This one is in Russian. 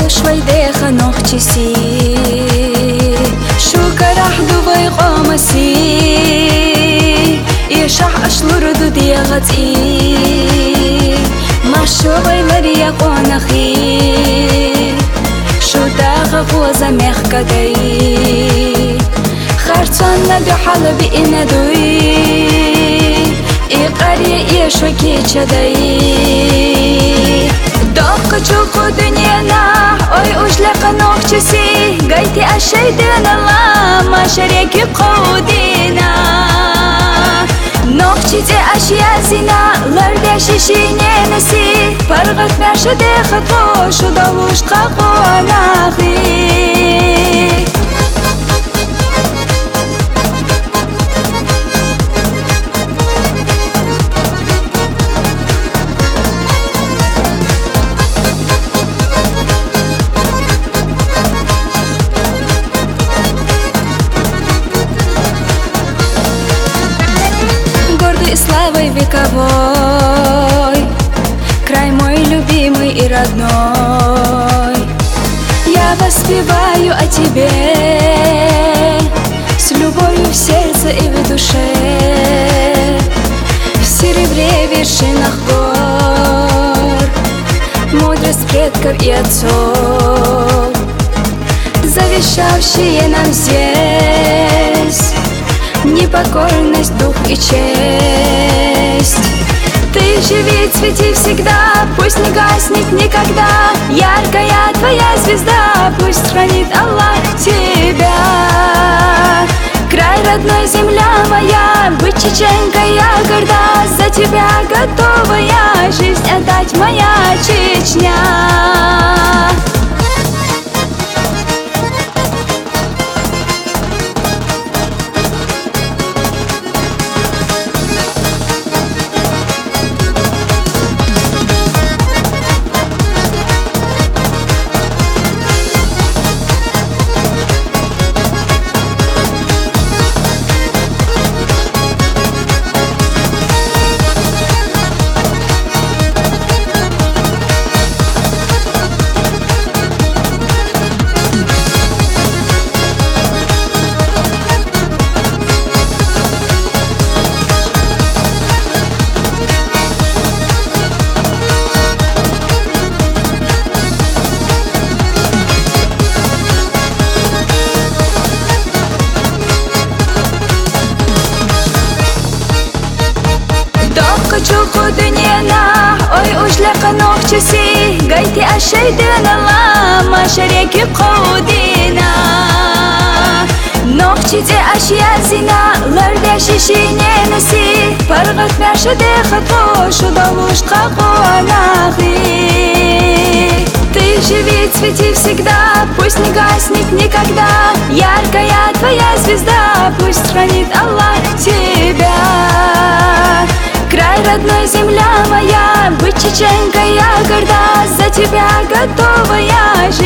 شويديخ نوختسي شو كرح دوبي قامسي يشح أشلور دودي غتي ما شوي مريا قونخي شو داغ غوزا مخكدي خرطان ندو حال بإنا دوي إقاري إيشو كيشدي دوق چوكو دنيانا ой ужлق نوختسي قايتي أشيدن الله ما شريكي قودينا نوختي أشياء زنا لرد شيشيني نسي فرغت مرشد خطوش ودوش قاقو ناخي и славой вековой, край мой любимый и родной. Я воспеваю о тебе с любовью в сердце и в душе, в серебре вершинах гор, мудрость предков и отцов, завещавшие нам здесь непокорность, дух и честь. Ты живи, цвети всегда, пусть не гаснет никогда яркая твоя звезда, пусть хранит Аллах тебя. Край родной, земля моя, быть чеченкой я горда, за тебя готова я жизнь отдать, моя Чечня. چوكو دنيانا ой ужлق نوختسي قايتي أشيدن الله ما شريكي قودينا نوختي أشياء زنا لرد شيشيني نسي فرغت مرشد خطوش ودوش قاقو ناخي Ты живи, цвети всегда, пусть не гаснет никогда яркая твоя звезда, пусть хранит Аллах тебя. Край родной, земля моя, быть чеченкой я горда, за тебя готова я